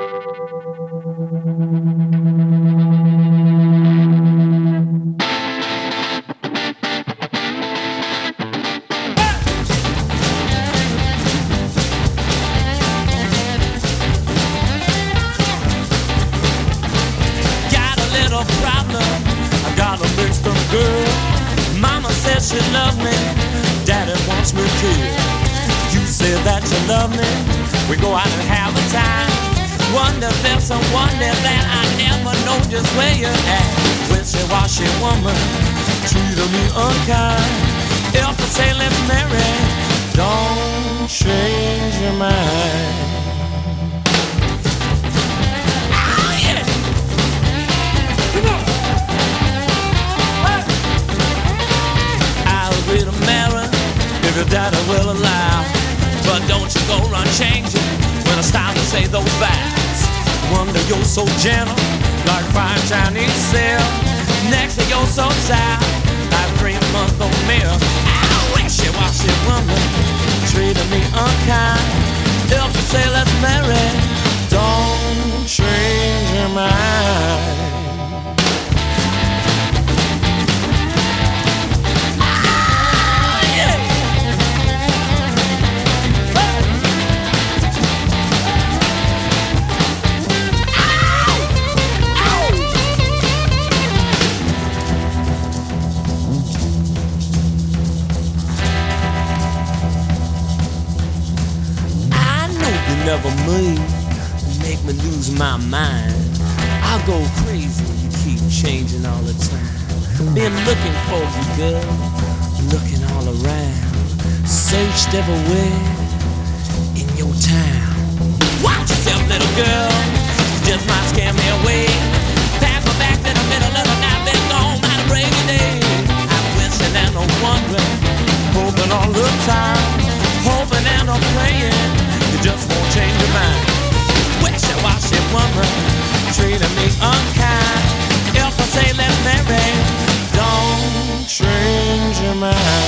She loves me, Daddy wants me killed. You say that you love me, we go out and have a time. Wonder there's someone there that I never know just where you're at. Wishy-washy woman, treating me unkind. If I say let's marry, don't change your mind. To marry if your daddy will allow, but don't you go run changing when it's time to say those vows. Wonder you're so gentle, like fine Chinese sail. Next to you're so sour, like 3-month-old milk. I wishy-washy woman, treating me unkind. If you say let's marry, don't change your mind. Never move, make me lose my mind. I'll go crazy, you keep changing all the time. Been looking for you, girl, looking all around. Searched everywhere in your town. Watch yourself, little girl, you just might scare me away. Pack me back to the middle of the night, been gone by the break of day. I'm wishing and I'm wondering, hoping all the time, hoping and I'm praying. You just won't change your mind. Wishy-washy woman, treating me unkind. If I say let's marry, don't change your mind.